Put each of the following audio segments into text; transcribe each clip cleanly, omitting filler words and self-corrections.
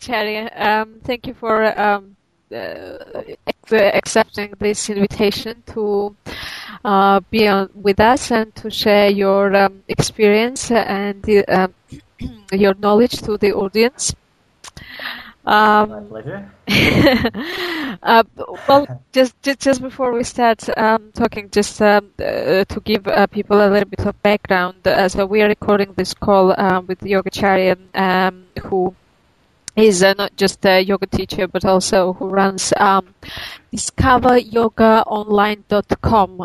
Yogacharya. Thank you for accepting this invitation to be on with us and to share your experience and your knowledge to the audience. My pleasure. Well, just before we start talking, just to give people a little bit of background. So we are recording this call with Yogacharya, who is not just a yoga teacher, but also who runs discoveryogaonline.com,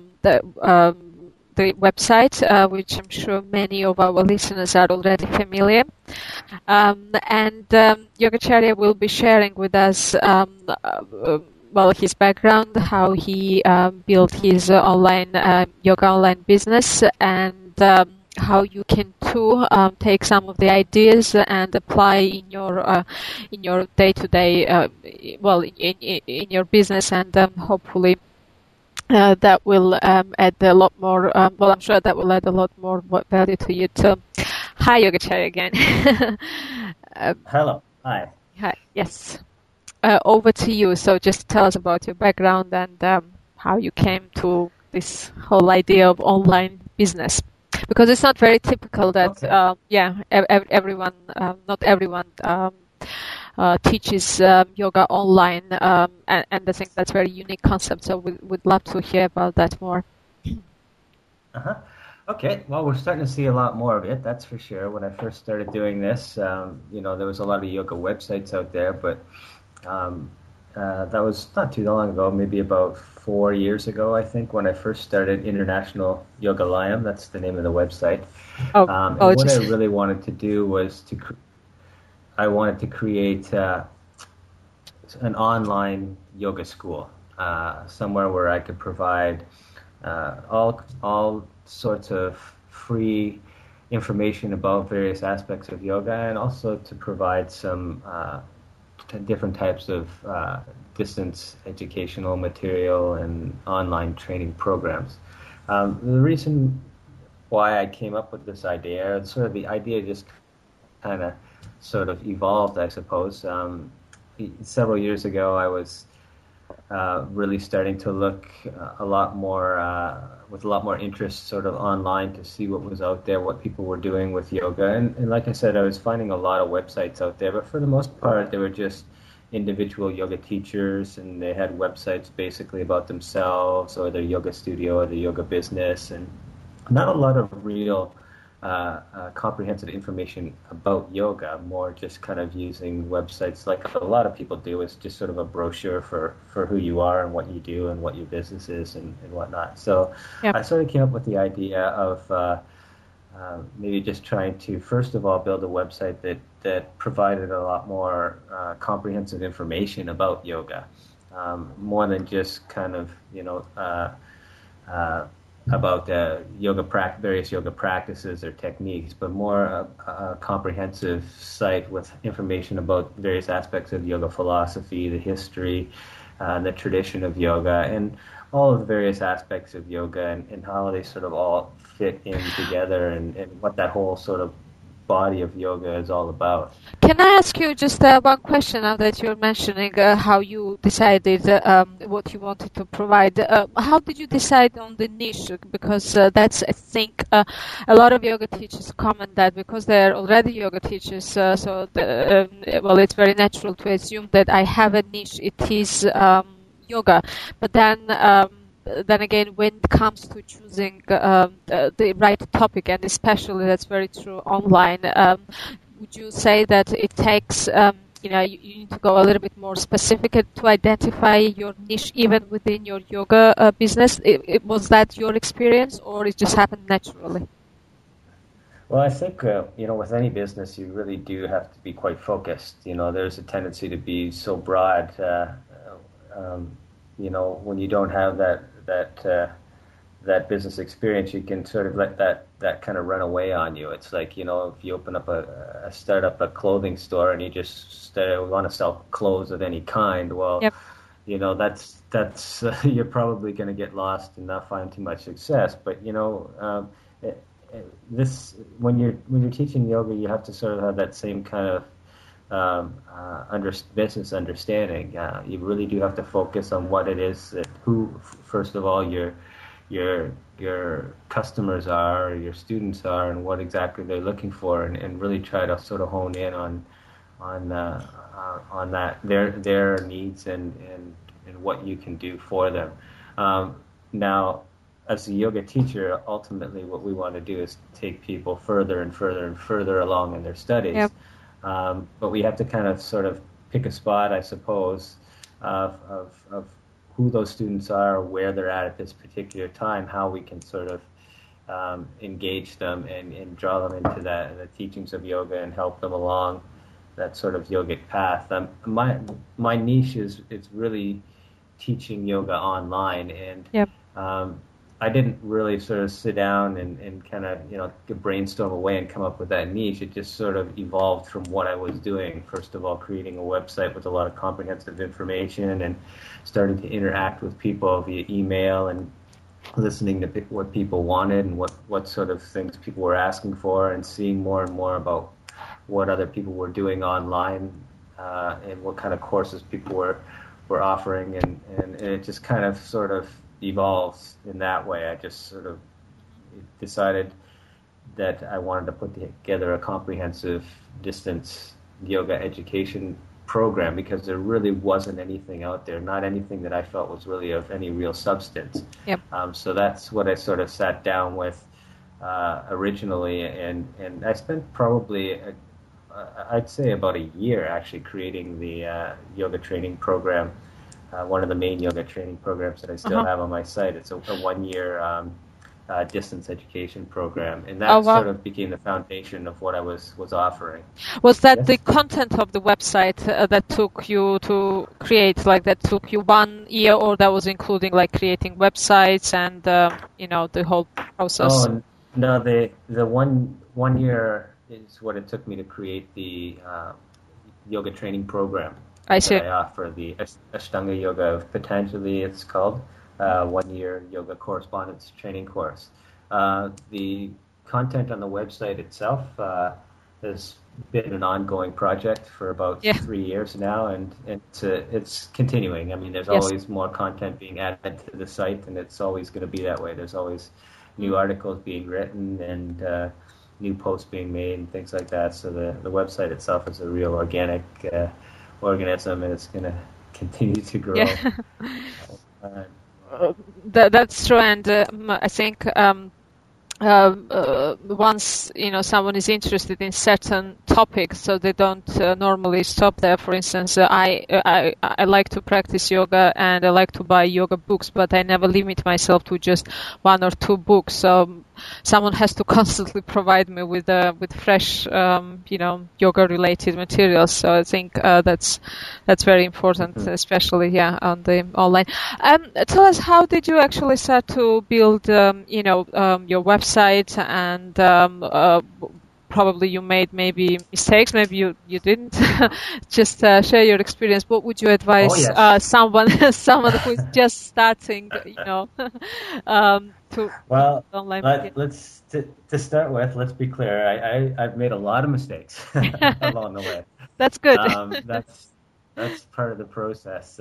the website, which I'm sure many of our listeners are already familiar. And Yogacharya will be sharing with us his background, how he built his yoga online business, and how you can too take some of the ideas and apply in your day-to-day, in your business, and hopefully that will add a lot more. I'm sure that will add a lot more value to you too. Hi, Yogacharya again. Hello. Hi. Hi. Yes. Over to you. So just tell us about your background and how you came to this whole idea of online business. Because it's not very typical that, everyone, not everyone teaches yoga online, and I think that's a very unique concept. So we'd love to hear about that more. Okay, well, we're starting to see a lot more of it, that's for sure. When I first started doing this, there was a lot of yoga websites out there, but that was not too long ago, maybe about 4 years ago, I think, when I first started International Yogalayam. That's the name of the website. And what I really wanted to do was I wanted to create an online yoga school, somewhere where I could provide all sorts of free information about various aspects of yoga, and also to provide some different types of distance educational material and online training programs. The reason why I came up with this idea, sort of the idea just kind of sort of evolved, I suppose. Several years ago, I was really starting to look a lot more with a lot more interest sort of online to see what was out there, what people were doing with yoga. And like I said, I was finding a lot of websites out there, but for the most part, they were just individual yoga teachers, and they had websites basically about themselves or their yoga studio or their yoga business, and not a lot of real comprehensive information about yoga, more just kind of using websites like a lot of people do, is just sort of a brochure for who you are and what you do and what your business is and whatnot. So I sort of came up with the idea of maybe just trying to, first of all, build a website that provided a lot more comprehensive information about yoga, more than just kind of, about various yoga practices or techniques, but more a comprehensive site with information about various aspects of yoga philosophy, the history, the tradition of yoga, and all of the various aspects of yoga, and how they sort of all fit in together, and what that whole sort of body of yoga is all about. Can I ask you just one question now that you're mentioning how you decided what you wanted to provide? How did you decide on the niche? Because that's, I think, a lot of yoga teachers comment that because they're already yoga teachers, it's very natural to assume that I have a niche. It is yoga. But then again, when it comes to choosing the right topic, and especially that's very true online, would you say that it takes, you need to go a little bit more specific to identify your niche even within your yoga business? Was that your experience, or it just happened naturally? Well, I think, with any business, you really do have to be quite focused. There's a tendency to be so broad, when you don't have that business experience, you can sort of let that kind of run away on you. It's like, if you open up start up a clothing store and you just want to sell clothes of any kind, well, that's you're probably going to get lost and not find too much success. But when you're teaching yoga, you have to sort of have that same kind of business understanding. You really do have to focus on what it is that first of all, your customers are, or your students are, and what exactly they're looking for, and really try to sort of hone in on that their needs and what you can do for them. Now, as a yoga teacher, ultimately what we want to do is take people further and further and further along in their studies. Yep. But we have to kind of sort of pick a spot, I suppose, of who those students are, where they're at this particular time, how we can sort of engage them and draw them into the teachings of yoga and help them along that sort of yogic path. My niche is really teaching yoga online, and Yep. I didn't really sort of sit down and kind of, brainstorm away and come up with that niche. It just sort of evolved from what I was doing. First of all, creating a website with a lot of comprehensive information and starting to interact with people via email and listening to what people wanted and what sort of things people were asking for, and seeing more and more about what other people were doing online and what kind of courses people were offering, and it just kind of sort of evolves in that way. I just sort of decided that I wanted to put together a comprehensive distance yoga education program, because there really wasn't anything out there, not anything that I felt was really of any real substance. Yep. So that's what I sort of sat down with originally, and I spent probably I'd say about a year actually creating the yoga training program. One of the main yoga training programs that I still have on my site. It's a 1-year distance education program, and that sort of became the foundation of what I was offering. Was that the content of the website that took you to create, like that took you 1 year, or that was including like creating websites and the whole process? Oh no, the one year is what it took me to create the yoga training program. I see. I offer the Ashtanga Yoga of Patanjali, it's called, 1-year yoga correspondence training course. The content on the website itself has been an ongoing project for about 3 years now, and it's continuing. I mean, there's always more content being added to the site, and it's always going to be that way. There's always new articles being written and new posts being made and things like that. So the website itself is a real organic organism, and it's going to continue to grow. That's true, and I think once someone is interested in certain topics, so they don't normally stop there. For instance, I like to practice yoga and I like to buy yoga books, but I never limit myself to just 1 or 2 books. So someone has to constantly provide me with fresh yoga related materials. So I think that's very important, especially on the online. Tell us, how did you actually start to build your website, and probably you made maybe mistakes, maybe you didn't. Just share your experience. What would you advise someone who is just starting, to online? Let's to start with, let's be clear. I've made a lot of mistakes along the way. That's good. That's part of the process.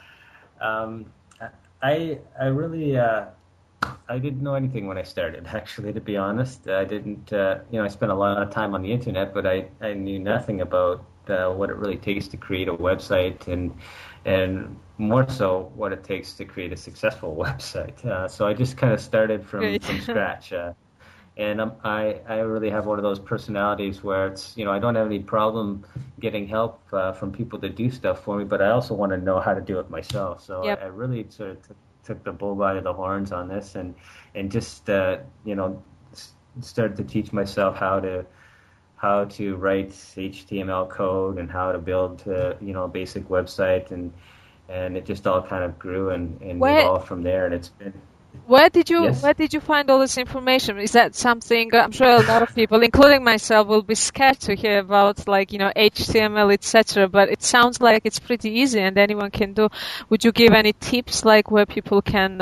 I really I didn't know anything when I started, actually, to be honest. I didn't, I spent a lot of time on the internet, but I knew nothing about what it really takes to create a website, and more so what it takes to create a successful website. So I just kind of started from scratch. And I really have one of those personalities where it's, I don't have any problem getting help from people to do stuff for me, but I also want to know how to do it myself. So I really sort of took the bull by the horns on this, and just started to teach myself how to write HTML code and how to build a basic website, and it just all kind of grew and evolved from there, and it's been. Where did you find all this information? Is that something I'm sure a lot of people, including myself, will be scared to hear about, like HTML, etc. But it sounds like it's pretty easy and anyone can do. Would you give any tips, like where people can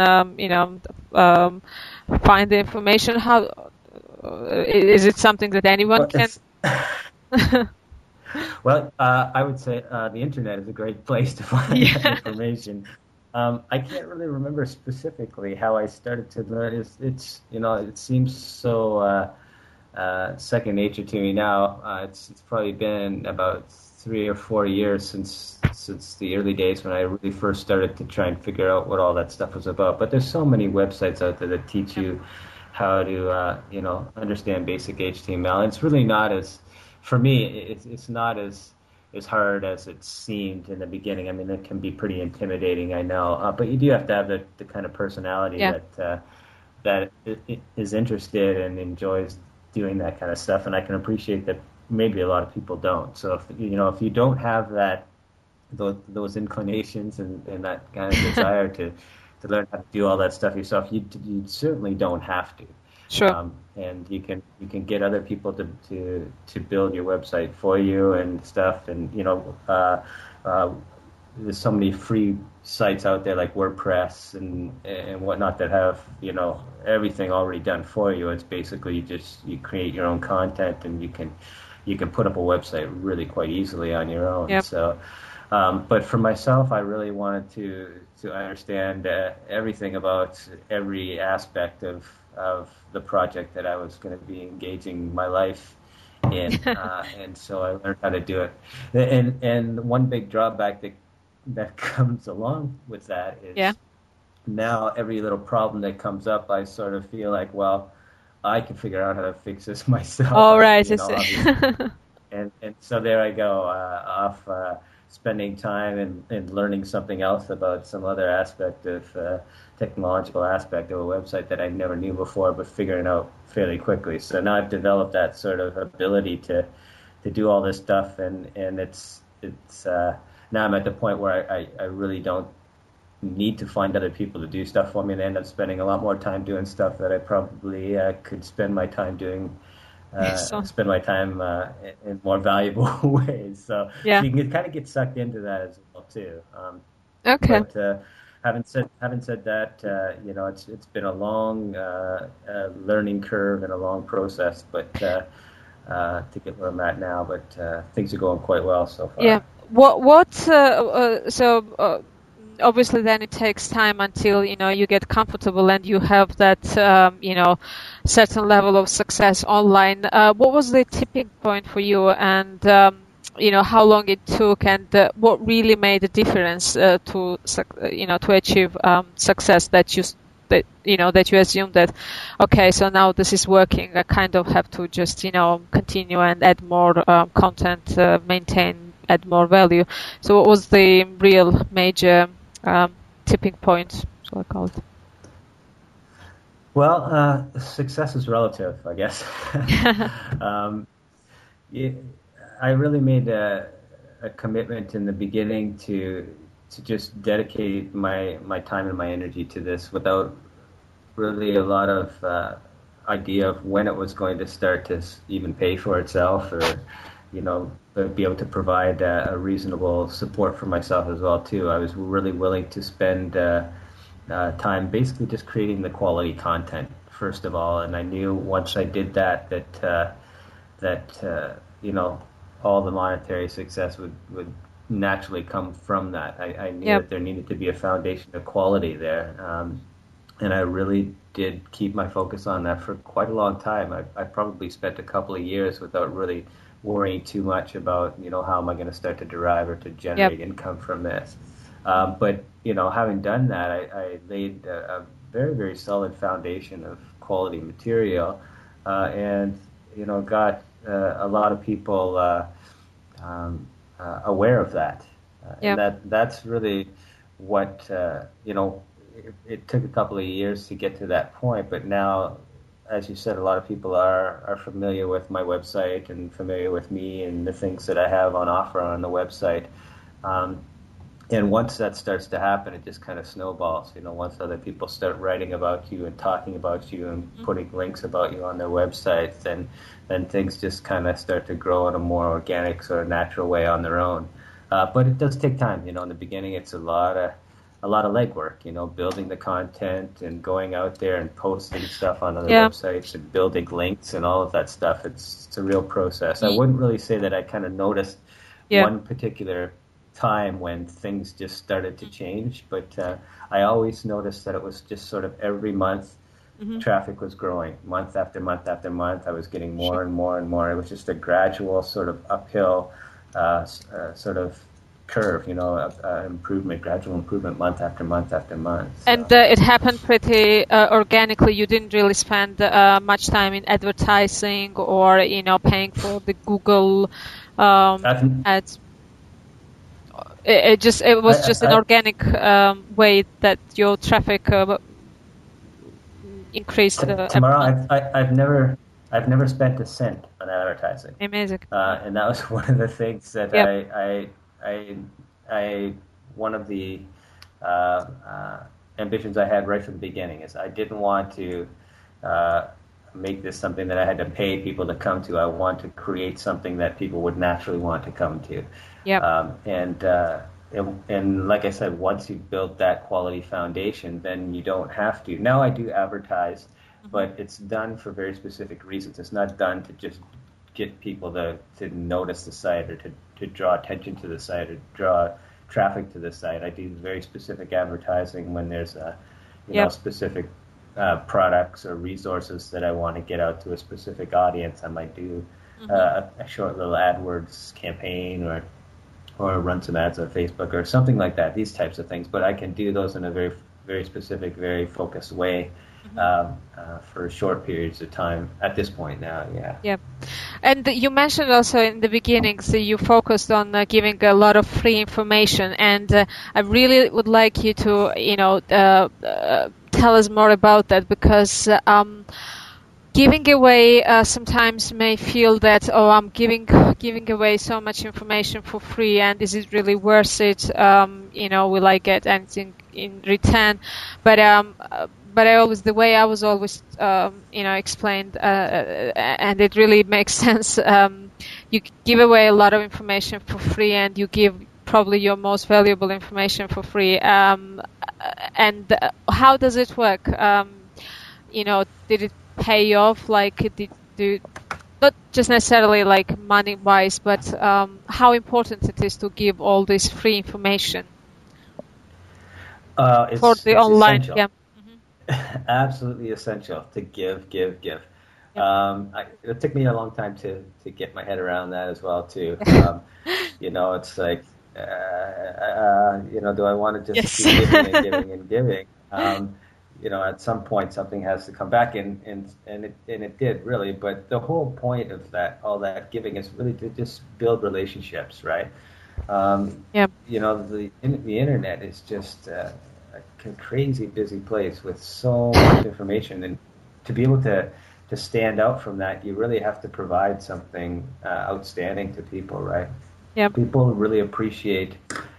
find the information? How is it something that anyone can? Well, I would say the internet is a great place to find that Yeah. information. I can't really remember specifically how I started to learn. It's it seems so second nature to me now. It's probably been about 3 or 4 years since the early days when I really first started to try and figure out what all that stuff was about. But there's so many websites out there that teach Yep. you how to understand basic HTML. And it's really not as for me. It's not as hard as it seemed in the beginning. I mean, it can be pretty intimidating, I know, but you do have to have the kind of personality Yeah. that is interested and enjoys doing that kind of stuff. And I can appreciate that maybe a lot of people don't. So if you don't have those inclinations and that kind of desire to learn how to do all that stuff yourself, you certainly don't have to. Sure. And you can get other people to build your website for you and stuff. And there's so many free sites out there like WordPress and whatnot that have everything already done for you. It's basically you create your own content and you can put up a website really quite easily on your own. Yep. So, but for myself, I really wanted to understand everything about every aspect of the project that I was going to be engaging my life in, and so I learned how to do it. And one big drawback that comes along with that Yeah. is now every little problem that comes up, I sort of feel like, well, I can figure out how to fix this myself. All right. I see. Obviously. And so there I go, off spending time and learning something else about some other aspect of technological aspect of a website that I never knew before, but figuring out fairly quickly. So now I've developed that sort of ability to do all this stuff, and it's now I'm at the point where I really don't need to find other people to do stuff for me, and I end up spending a lot more time doing stuff that I probably could spend my time doing. So, Spend my time in more valuable ways. So yeah. you can kind of get sucked into that as well too. Okay. But having said that, it's been a long learning curve and a long process, but to get where I'm at now. But things are going quite well so far. Yeah. Obviously then it takes time until, you get comfortable and you have that, certain level of success online. What was the tipping point for you, and, how long it took, and what really made a difference to achieve success that you assume that, okay, so now this is working. I kind of have to just, continue and add more content, add more value. So what was the real major tipping point, so I call it? Well, success is relative, I guess. I really made a commitment in the beginning to just dedicate my time and my energy to this without really a lot of idea of when it was going to start to even pay for itself, or be able to provide a reasonable support for myself as well too. I was really willing to spend time basically just creating the quality content first of all, and I knew once I did that all the monetary success would naturally come from that. I knew that there needed to be a foundation of quality there, and I really did keep my focus on that for quite a long time. I probably spent a couple of years without really worrying too much about how am I going to start to derive or to generate income from this. But having done that, I laid a very, very solid foundation of quality material, and got a lot of people aware of that, and that's really what it took a couple of years to get to that point. But now, as you said, a lot of people are familiar with my website and familiar with me and the things that I have on offer on the website. And once that starts to happen, it just kind of snowballs. Once other people start writing about you and talking about you and putting links about you on their websites, then things just kind of start to grow in a more organic, sort of natural way on their own. But it does take time. In the beginning, it's a lot of legwork. Building the content and going out there and posting stuff on other websites and building links and all of that stuff. It's a real process. I wouldn't really say that I kind of noticed one particular time when things just started to change. But I always noticed that it was just sort of every month traffic was growing. Month after month after month, I was getting more and more and more. It was just a gradual sort of uphill sort of curve, gradual improvement month after month after month. So. And it happened pretty organically. You didn't really spend much time in advertising or, paying for the Google ads. It was just an organic way that your traffic increased. Tamara, I've never spent a cent on advertising. Amazing. And that was one of the things that one of the ambitions I had right from the beginning is I didn't want to make this something that I had to pay people to come to. I want to create something that people would naturally want to come to. And like I said, once you've built that quality foundation, then you don't have to. Now I do advertise, but it's done for very specific reasons. It's not done to just get people to notice the site or to draw attention to the site or draw traffic to the site. I do very specific advertising when there's specific products or resources that I want to get out to a specific audience. I might do a short little AdWords campaign or run some ads on Facebook or something like that, these types of things. But I can do those in a very, very specific, very focused way for short periods of time at this point now, Yeah. And you mentioned also in the beginning, so you focused on giving a lot of free information. And I really would like you to, tell us more about that, because giving away sometimes may feel that, I'm giving away so much information for free, and is it really worth it? Will I get anything in return? But the way I was always explained, and it really makes sense. You give away a lot of information for free, and you give probably your most valuable information for free. And how does it work? Did it pay off? Not just necessarily like money wise, but how important it is to give all this free information for the online. Essential. Yeah. Absolutely essential to give. It took me a long time to get my head around that as well too. It's like, do I want to just keep giving and giving and giving? At some point something has to come back, and it did really. But the whole point of all that giving is really to just build relationships, right? The internet is just a crazy busy place with so much information, and to be able to stand out from that, you really have to provide something outstanding to people, right? People really appreciate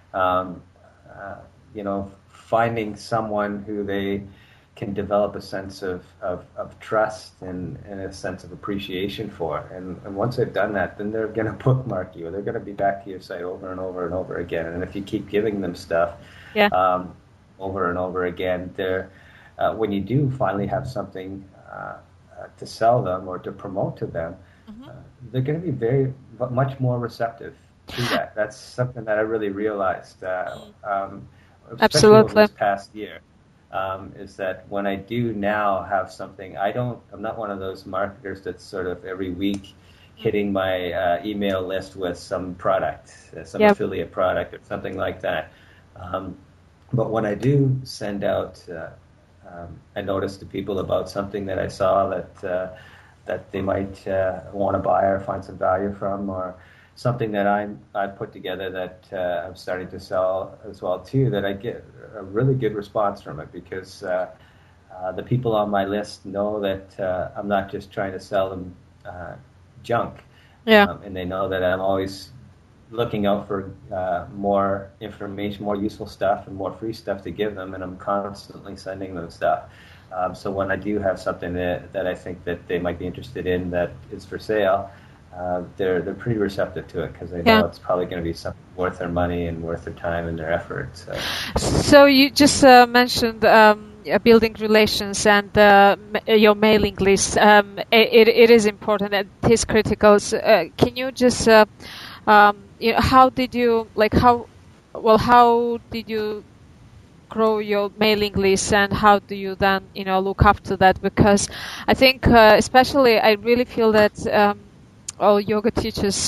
finding someone who they can develop a sense of trust and a sense of appreciation for. And once they've done that, then they're going to bookmark you. They're going to be back to your site over and over and over again. And if you keep giving them stuff over and over again, when you do finally have something to sell them or to promote to them, they're going to be much more receptive to that. That's something that I really realized, especially over this past year. Is that when I do now have something, I'm not one of those marketers that's sort of every week hitting my email list with some product, some affiliate product or something like that. But when I do send out a notice to people about something that I saw that they might want to buy or find some value from, or something that I put together that I'm starting to sell as well too, that I get a really good response from it, because the people on my list know that I'm not just trying to sell them junk, and they know that I'm always looking out for more information, more useful stuff, and more free stuff to give them, and I'm constantly sending them stuff. So when I do have something that I think that they might be interested in that is for sale, they're pretty receptive to it, because they know it's probably going to be something worth their money and worth their time and their effort. So you just mentioned building relations and your mailing list. It is important and it is critical. So, can you just how did you how did you grow your mailing list, and how do you then look after that? Because I think especially I really feel that all yoga teachers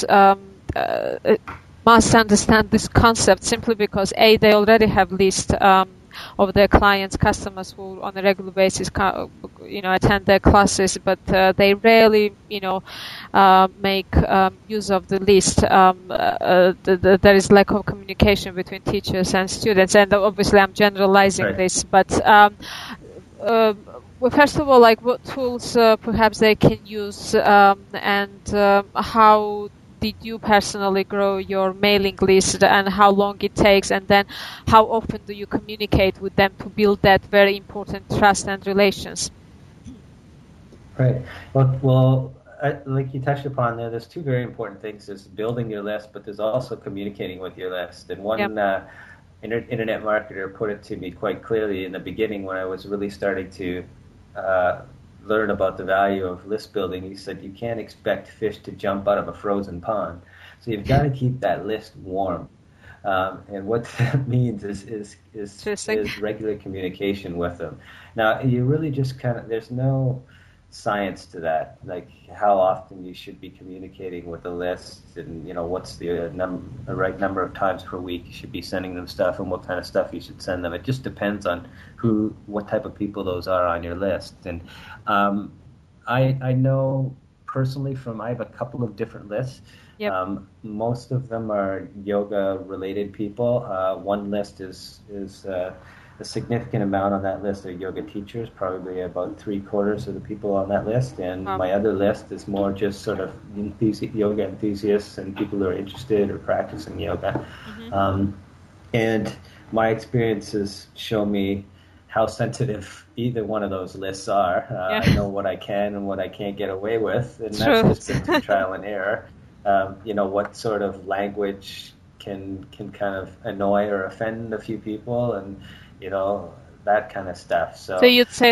must understand this concept, simply because they already have list of their clients, customers who on a regular basis attend their classes, but they rarely make use of the list. There is lack of communication between teachers and students, and obviously I'm generalizing Right. this, but well, first of all, like what tools perhaps they can use, and how did you personally grow your mailing list, and how long it takes, and then how often do you communicate with them to build that very important trust and relations? Right. Well, like you touched upon there's two very important things. There's building your list, but there's also communicating with your list. And one internet marketer put it to me quite clearly in the beginning when I was really starting to learn about the value of list building. He said, you can't expect fish to jump out of a frozen pond. So you've got to keep that list warm. And what that means is regular communication with them. Now, you really just there's no science to that, like how often you should be communicating with the list, and what's the right number of times per week you should be sending them stuff, and what kind of stuff you should send them. It just depends on what type of people those are on your list. And I know personally I have a couple of different lists. Yep. Most of them are yoga related people. One list is a significant amount on that list are yoga teachers, probably about 3/4 of the people on that list. And my other list is more just sort of yoga enthusiasts and people who are interested or practicing yoga. Mm-hmm. And my experiences show me how sensitive either one of those lists are. I know what I can and what I can't get away with, and that's just been through trial and error. What sort of language can kind of annoy or offend a few people, and that kind of stuff. So you'd say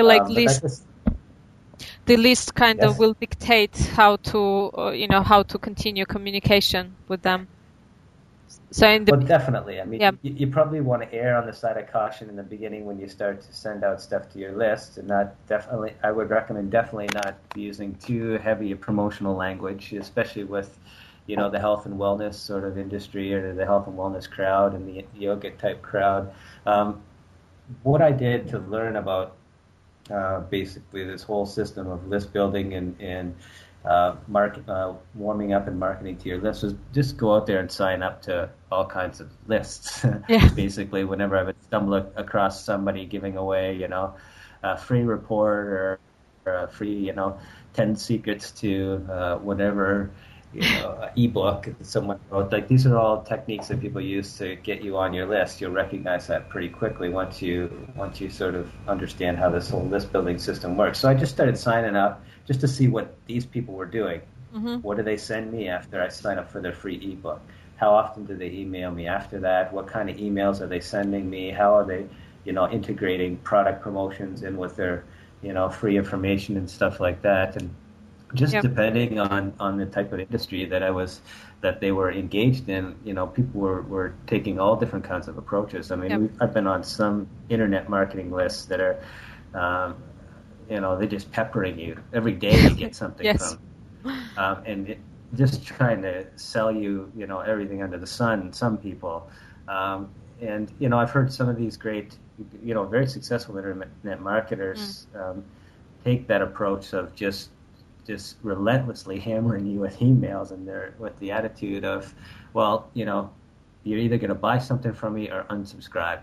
the list kind of will dictate how to continue communication with them. So definitely. I mean, you probably want to err on the side of caution in the beginning when you start to send out stuff to your list, and I would recommend definitely not using too heavy a promotional language, especially with the health and wellness sort of industry, or the health and wellness crowd and the yoga type crowd. What I did to learn about basically this whole system of list building and warming up and marketing to your list was just go out there and sign up to all kinds of lists. Basically, whenever I would stumble across somebody giving away, a free report or a free, 10 secrets to whatever, ebook that someone wrote. Like, these are all techniques that people use to get you on your list. You'll recognize that pretty quickly once you sort of understand how this whole list building system works. So I just started signing up just to see what these people were doing. Mm-hmm. What do they send me after I sign up for their free ebook? How often do they email me after that? What kind of emails are they sending me? How are they, integrating product promotions in with their, free information and stuff like that? And just depending on the type of industry that they were engaged in, people were taking all different kinds of approaches. I mean, I've been on some internet marketing lists that are, they're just peppering you every day. You get something from, and just trying to sell you, everything under the sun. Some people, and I've heard some of these great, very successful internet marketers take that approach of just relentlessly hammering you with emails, and with the attitude of, well, you're either going to buy something from me or unsubscribe.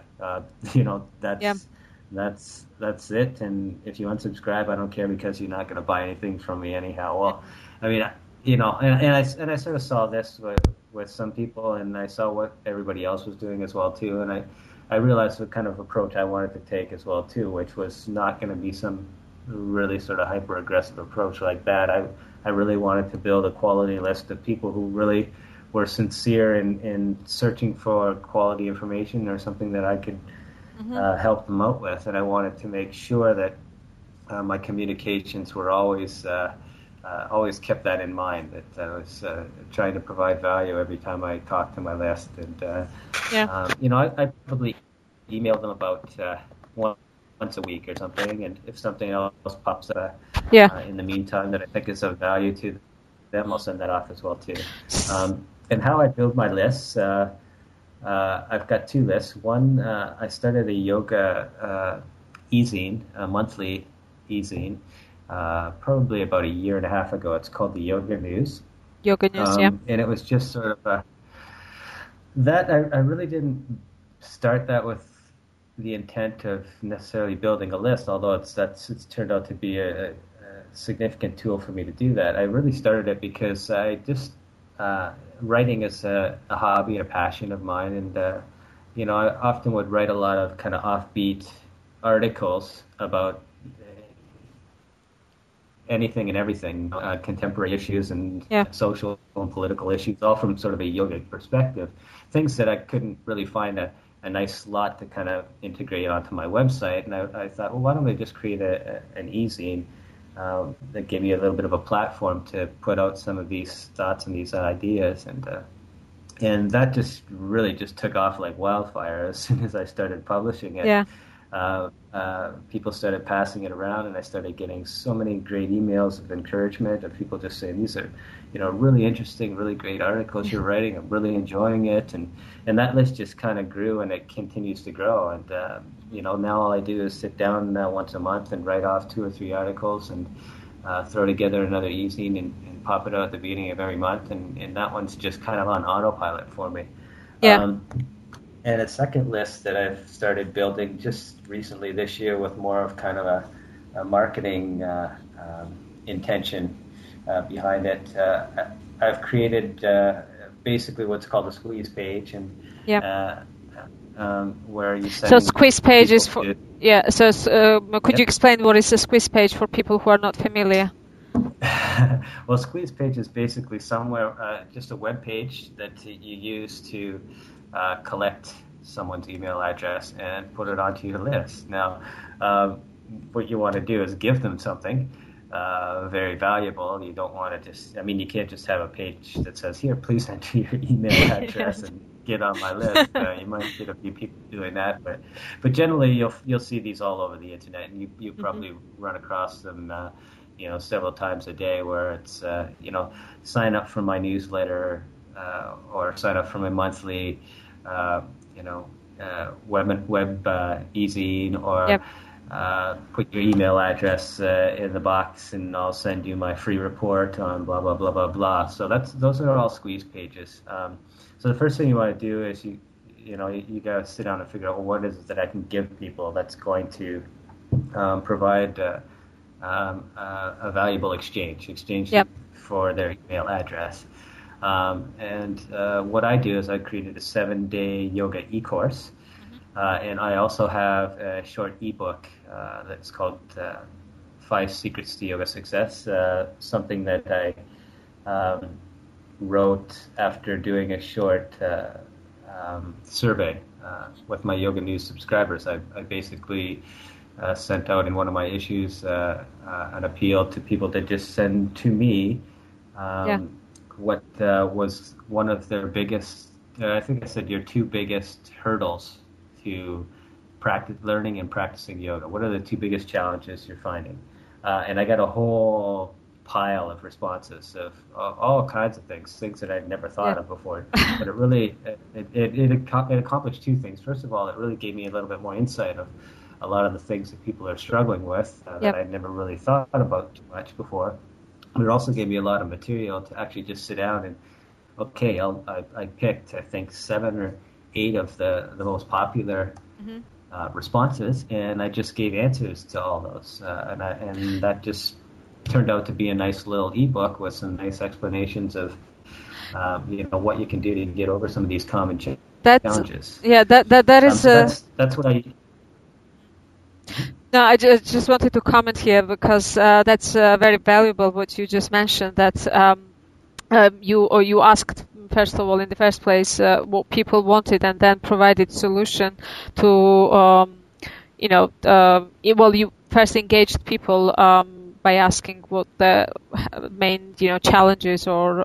That's it. And if you unsubscribe, I don't care, because you're not going to buy anything from me anyhow. Well, I mean, and I sort of saw this with some people, and I saw what everybody else was doing as well too, and I realized what kind of approach I wanted to take as well too, which was not going to be some really sort of hyper aggressive approach like that. I really wanted to build a quality list of people who really were sincere in searching for quality information or something that I could help them out with, and I wanted to make sure that my communications were always always kept that in mind, that I was trying to provide value every time I talked to my list. And I probably email them about once a week or something, and if something else pops up in the meantime that I think is of value to them, I'll send that off as well too. And how I build my lists, I've got two lists. One, I started a yoga e-zine, a monthly e-zine, probably about a year and a half ago. It's called the Yoga News. Yoga News, yeah. And it was just sort of that I really didn't start that with the intent of necessarily building a list, although it's turned out to be a significant tool for me to do that. I really started it because I just writing is a hobby and a passion of mine, and I often would write a lot of kind of offbeat articles about anything and everything, contemporary issues and social and political issues, all from sort of a yogic perspective. Things that I couldn't really find a nice slot to kind of integrate onto my website. And I thought, well, why don't I just create an e-zine that gave me a little bit of a platform to put out some of these thoughts and these ideas. And that just really just took off like wildfire as soon as I started publishing it. Yeah. People started passing it around, and I started getting so many great emails of encouragement of people just saying, these are, really interesting, really great articles you're writing. I'm really enjoying it. And that list just kind of grew, and it continues to grow. And, now all I do is sit down once a month and write off 2 or 3 articles and throw together another e-zine and pop it out at the beginning of every month. And that one's just kind of on autopilot for me. Yeah. And a second list that I've started building just recently this year with more of kind of a marketing intention behind it. I've created basically what's called a squeeze page, and where you send. So squeeze page is for could you explain what is a squeeze page for people who are not familiar? Well, squeeze page is basically somewhere just a web page that you use to collect someone's email address and put it onto your list. Now, what you want to do is give them something very valuable. You don't want to you can't just have a page that says, here, please enter your email address and get on my list. You might get a few people doing that, but generally you'll see these all over the internet, and you probably run across them several times a day, where it's sign up for my newsletter or sign up for my monthly web e-zine, or put your email address in the box and I'll send you my free report on blah blah blah blah blah. So those are all squeeze pages. So the first thing you want to do is you got to sit down and figure out, well, what is it that I can give people that's going to provide a valuable exchange for their email address. And what I do is I created a 7-day yoga e-course, and I also have a short ebook that's called 5 Secrets to Yoga Success, something that I wrote after doing a short survey with my Yoga News subscribers. I basically sent out in one of my issues an appeal to people to just send to me what was one of their biggest, I think I said your 2 biggest hurdles to learning and practicing yoga. What are the 2 biggest challenges you're finding? And I got a whole pile of responses of all kinds of things that I'd never thought of before. But it really, it accomplished 2 things. First of all, it really gave me a little bit more insight of a lot of the things that people are struggling with that I'd never really thought about too much before. It also gave me a lot of material to actually just sit down and, I picked, I think, 7 or 8 of the most popular responses, and I just gave answers to all those. And that just turned out to be a nice little ebook with some nice explanations of, what you can do to get over some of these common challenges. Yeah, that is... that's what I... No, I just wanted to comment here because that's very valuable what you just mentioned, that you asked, first of all, in the first place, what people wanted, and then provided solution to, you first engaged people by asking what the main challenges or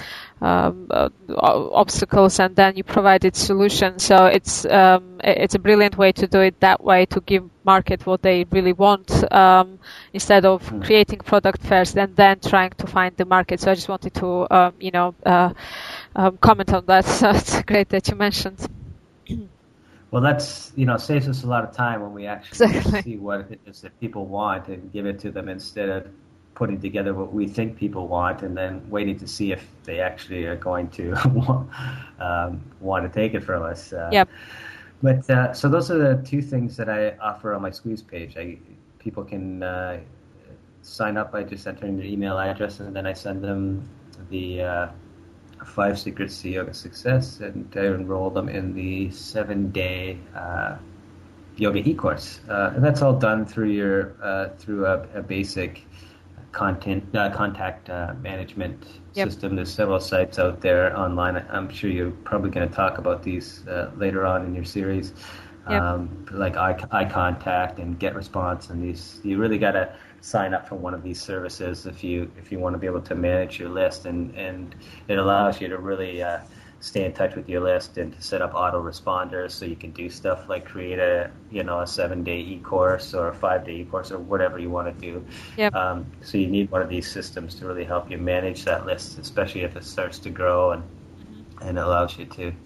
obstacles, and then you provided solutions. So it's a brilliant way to do it that way, to give market what they really want, instead of creating product first and then trying to find the market. So I just wanted to comment on that. So it's great that you mentioned. Well, that's, saves us a lot of time when we actually see what it is that people want and give it to them, instead of putting together what we think people want and then waiting to see if they actually are going to want to take it from us. Yep. But so those are the two things that I offer on my Squeeze page. People can sign up by just entering their email address, and then I send them the 5 Secrets to Yoga Success, and I enroll them in the 7-day yoga e-course. And that's all done through through a basic contact management system. There's several sites out there online. I'm sure you're probably going to talk about these later on in your series, like iContact and GetResponse, and these. You really got to sign up for one of these services if you want to be able to manage your list, and it allows you to really stay in touch with your list and to set up autoresponders, so you can do stuff like create a 7-day e-course or a 5-day e-course or whatever you want to do. So you need one of these systems to really help you manage that list, especially if it starts to grow, and it allows you to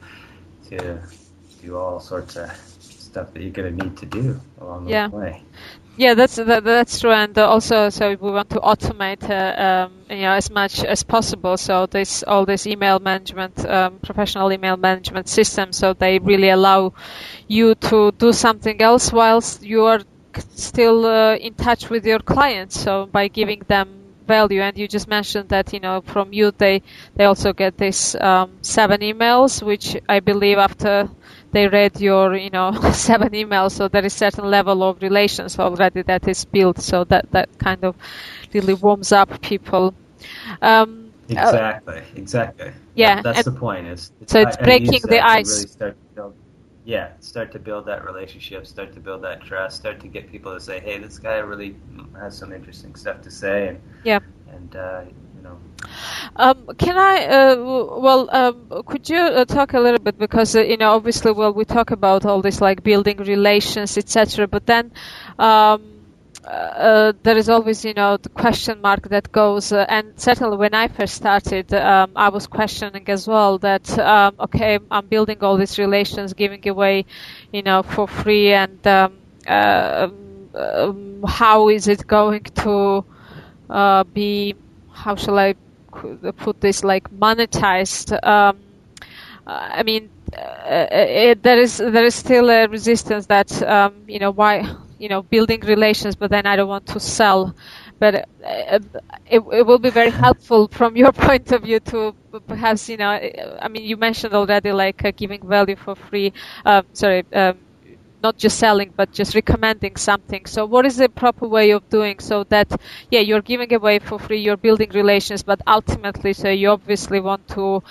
do all sorts of stuff that you're going to need to do along the way. Yeah, that's true, and also, so we want to automate, as much as possible. So all this email management, professional email management system, so they really allow you to do something else whilst you are still in touch with your clients. So by giving them value, and you just mentioned that from you they also get this 7 emails, which I believe after they read your 7 emails, so there is certain level of relations already that is built, so that kind of really warms up people. Exactly. Yeah, that's the point. It's breaking the ice. Really start to build that relationship, start to build that trust, start to get people to say, hey, this guy really has some interesting stuff to say, Can I, could you talk a little bit, because, obviously, we talk about all this, like building relations, etc., but then there is always, the question mark that goes, and certainly when I first started, I was questioning as well that, okay, I'm building all these relations, giving away, for free, and how is it going to be, how shall I put this, like monetized? I mean, there is still a resistance that, why, building relations, but then I don't want to sell. But it will be very helpful from your point of view to perhaps, I mean, you mentioned already, like giving value for free. Not just selling, but just recommending something. So what is the proper way of doing so that, you're giving away for free, you're building relations, but ultimately, so you obviously want to,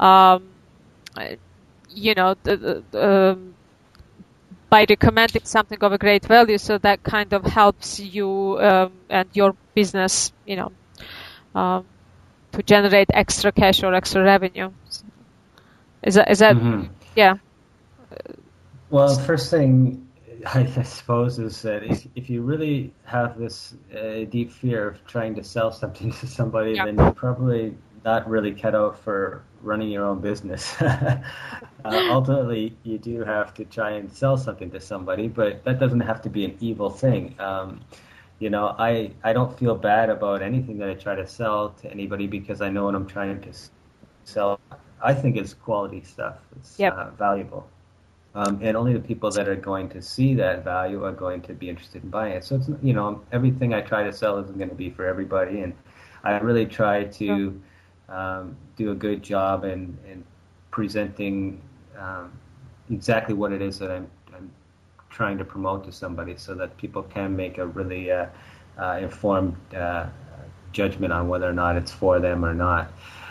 by recommending something of a great value, so that kind of helps you and your business, to generate extra cash or extra revenue. Is that yeah? Well, the first thing I suppose is that if you really have this deep fear of trying to sell something to somebody, then you're probably not really cut out for running your own business. Ultimately, you do have to try and sell something to somebody, but that doesn't have to be an evil thing. I don't feel bad about anything that I try to sell to anybody, because I know what I'm trying to sell. I think it's quality stuff. It's valuable. And only the people that are going to see that value are going to be interested in buying it. So it's, everything I try to sell isn't going to be for everybody, and I really try to do a good job in presenting exactly what it is that I'm trying to promote to somebody, so that people can make a really informed judgment on whether or not it's for them or not.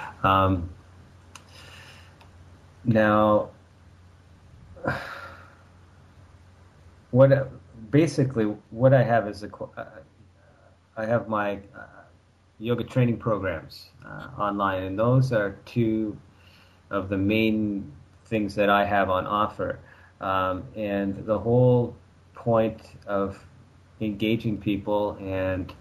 Now, what I have is I have my yoga training programs online, and those are two of the main things that I have on offer. And the whole point of engaging people and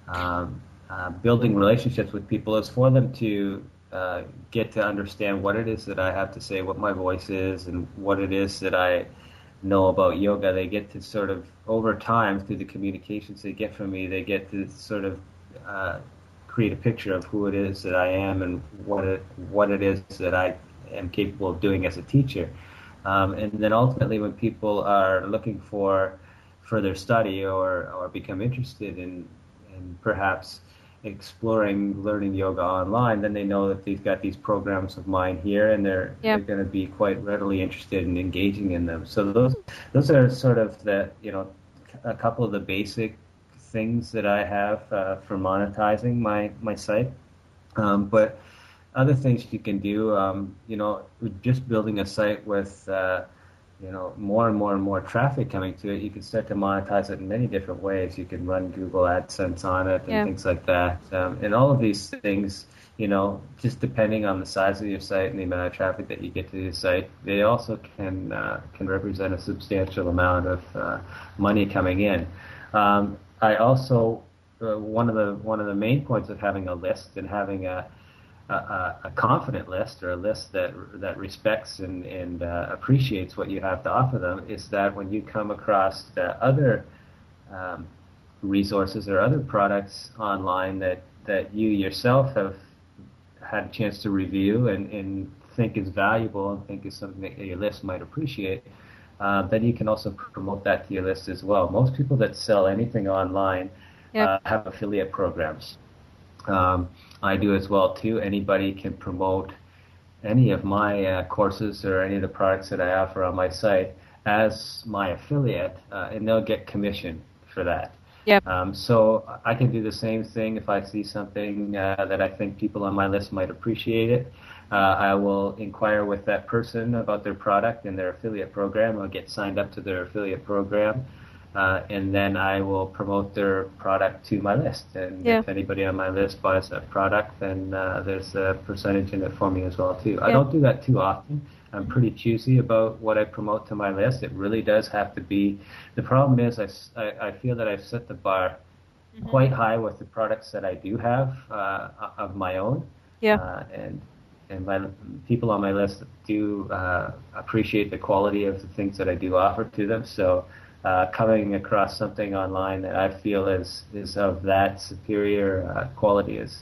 building relationships with people is for them to get to understand what it is that I have to say, what my voice is, and what it is that I know about yoga. They get to sort of, over time, through the communications they get from me, they get to sort of create a picture of who it is that I am and what it is that I am capable of doing as a teacher. And then ultimately, when people are looking for further study or become interested in perhaps exploring learning yoga online, then they know that they've got these programs of mine here, and they're going to be quite readily interested in engaging in them. So those are sort of the, a couple of the basic things that I have for monetizing my site. But other things you can do, just building a site with more and more traffic coming to it, you can start to monetize it in many different ways. You can run Google AdSense on it and things like that. And all of these things, just depending on the size of your site and the amount of traffic that you get to your site, they also can represent a substantial amount of money coming in. I also one of the main points of having a list and having a confident list, or a list that respects and appreciates what you have to offer them, is that when you come across other resources or other products online that you yourself have had a chance to review and think is valuable and think is something that your list might appreciate, then you can also promote that to your list as well. Most people that sell anything online have affiliate programs. I do as well too. Anybody can promote any of my courses or any of the products that I offer on my site as my affiliate, and they'll get commission for that. Yep. So I can do the same thing if I see something that I think people on my list might appreciate it. I will inquire with that person about their product and their affiliate program. I'll get signed up to their affiliate program. And then I will promote their product to my list. And if anybody on my list buys that product, then there's a percentage in it for me as well, too. I don't do that too often. I'm pretty choosy about what I promote to my list. It really does have to be. The problem is I feel that I've set the bar quite high with the products that I do have of my own. And my people on my list do appreciate the quality of the things that I do offer to them. So coming across something online that I feel is of that superior quality is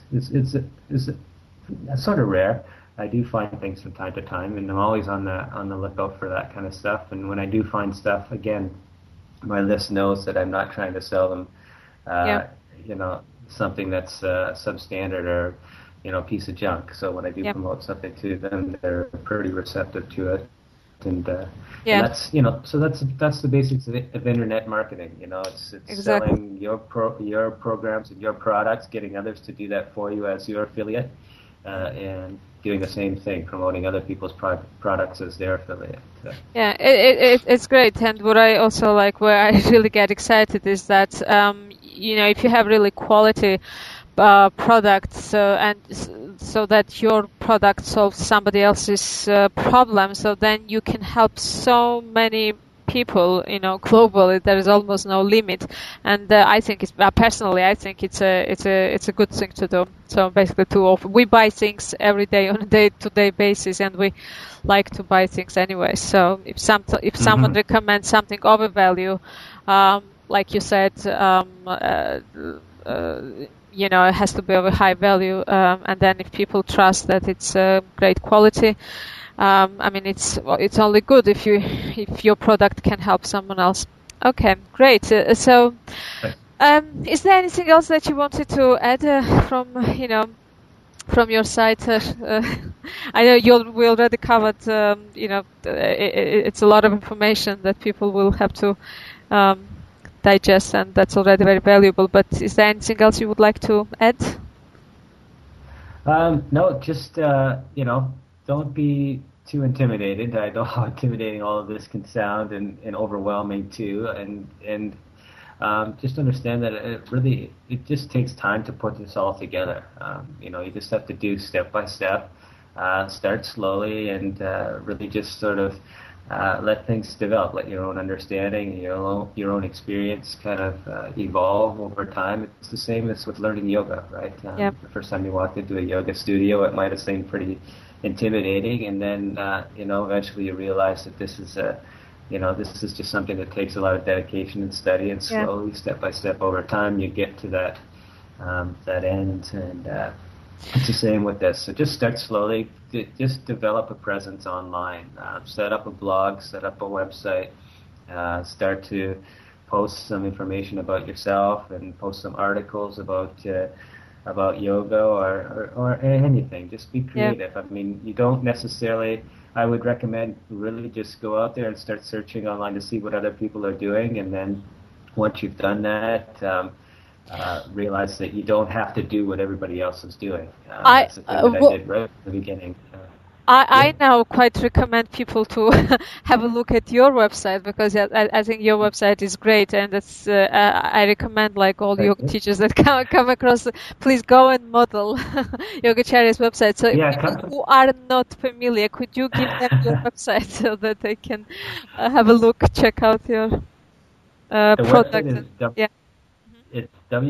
sort of rare. I do find things from time to time, and I'm always on the lookout for that kind of stuff. And when I do find stuff, again, my list knows that I'm not trying to sell them, something that's substandard or a piece of junk. So when I do promote something to them, they're pretty receptive to it. And that's so that's the basics of internet marketing. It's selling your programs and your products, getting others to do that for you as your affiliate, and doing the same thing, promoting other people's products as their affiliate. It's great. And what I also like, where I really get excited, is that if you have really quality products and so that your product solves somebody else's problem, so then you can help so many people, globally. There is almost no limit, and I think personally, I think it's a good thing to do. So basically, we buy things every day on a day-to-day basis, and we like to buy things anyway. So if someone recommends something of a value, like you said, it has to be of a high value, and then if people trust that it's great quality, it's only good if your product can help someone else. Okay, great. So, is there anything else that you wanted to add from your side? I know we already covered. It's a lot of information that people will have to digest, and that's already very valuable. But is there anything else you would like to add? No, just don't be too intimidated. I know how intimidating all of this can sound, and overwhelming too. And just understand that it just takes time to put this all together. You just have to do step by step, start slowly, and really just sort of let things develop, let your own understanding, your own experience kind of evolve over time. It's the same as with learning yoga, right? The first time you walked into a yoga studio, it might have seemed pretty intimidating, and then eventually you realize that this is just something that takes a lot of dedication and study, and slowly, step by step, over time, you get to that end. And it's the same with this. So just start slowly. Just develop a presence online. Set up a blog. Set up a website. Start to post some information about yourself and post some articles about yoga or anything. Just be creative. I mean, you don't necessarily. I would recommend really just go out there and start searching online to see what other people are doing, and then once you've done that, realize that you don't have to do what everybody else is doing. That's the thing that I did right at the beginning. I now quite recommend people to have a look at your website, because I think your website is great, and it's I recommend all yoga teachers that come across, please go and model Yogacharya's website. So people who are not familiar, could you give them your website so that they can have a look, check out your product? It's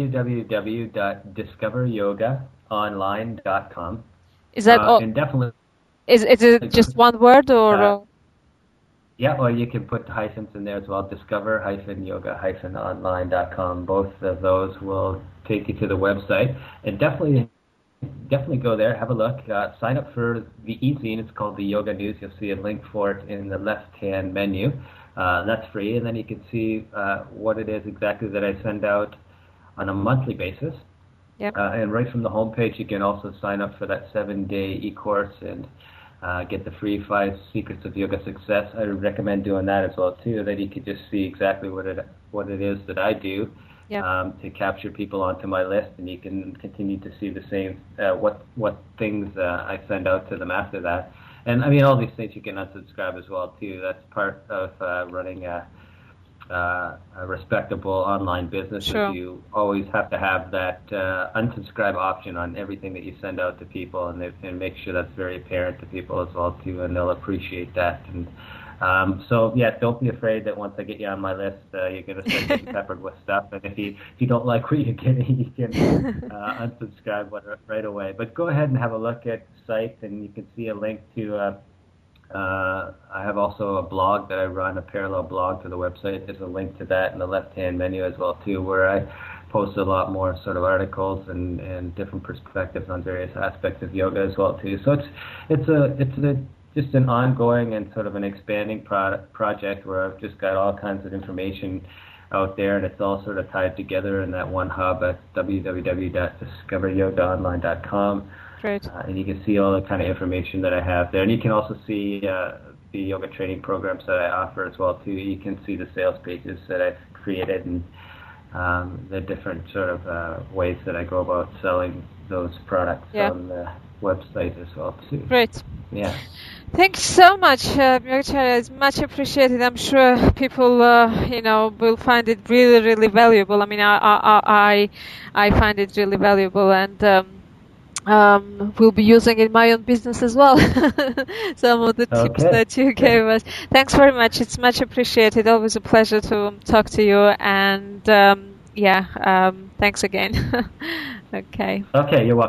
www.discoveryogaonline.com. Is that all? And definitely. Is it just one word, or? Yeah, or you can put hyphens in there as well. Discover-yoga-online.com. Both of those will take you to the website, and definitely go there, have a look, sign up for the e-zine. It's called the Yoga News. You'll see a link for it in the left-hand menu. That's free, and then you can see what it is exactly that I send out on a monthly basis. Yep. And right from the homepage, you can also sign up for that 7-day e-course and get the free 5 Secrets of Yoga Success. I would recommend doing that as well too. That you could just see exactly what it is that I do to capture people onto my list, and you can continue to see the same what things I send out to them after that. And I mean, all these things you can unsubscribe as well too. That's part of running a respectable online business. Sure. You always have to have that unsubscribe option on everything that you send out to people, and make sure that's very apparent to people as well too, and they'll appreciate that. And don't be afraid that once I get you on my list, you're going to start getting peppered with stuff. And if you don't like what you're getting, you can unsubscribe right away. But go ahead and have a look at the site, and you can see a link to. I have also a blog that I run, a parallel blog to the website. There's a link to that in the left-hand menu as well too, where I post a lot more sort of articles and different perspectives on various aspects of yoga as well too. So it's just an ongoing and sort of an expanding project where I've just got all kinds of information out there, and it's all sort of tied together in that one hub at www.discoveryogaonline.com. Great. And you can see all the kind of information that I have there. And you can also see the yoga training programs that I offer as well too. You can see the sales pages that I've created, and the different sort of ways that I go about selling those products on the website as well too. Great. Yeah. Thanks so much, Yogacharya. It's much appreciated. I'm sure people, will find it really, really valuable. I mean, I find it really valuable, and we'll be using it in my own business as well. Some of the tips that you gave us. Thanks very much. It's much appreciated. Always a pleasure to talk to you. And thanks again. Okay. Okay, you're welcome.